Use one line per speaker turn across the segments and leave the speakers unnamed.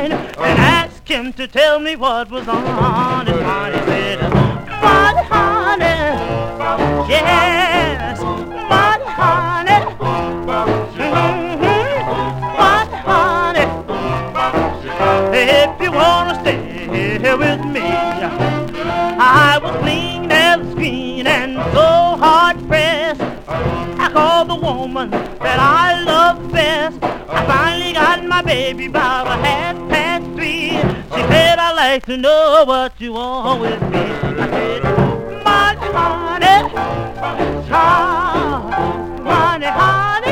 mine and asked him to tell me what was on his mind. He said, "Money, honey, yes, money, honey, money, honey. If you wanna stay here with me, I was clean as a screen and so hard pressed. I called the woman that I love best. I finally got my baby about 3:30. She said, "I'd like to know what you want with me." I said, "Money, honey, money, honey,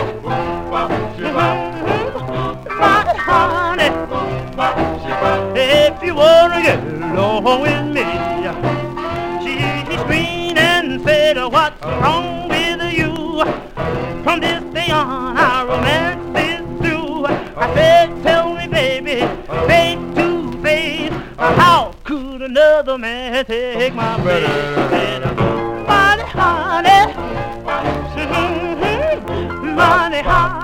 money, honey. If you wanna get along with me." She screamed and said, "What's wrong with you? From this day on, our romance is through." I said, "Tell me, baby, face to face, how could another man take my place?" She said, "Money, honey, money, honey."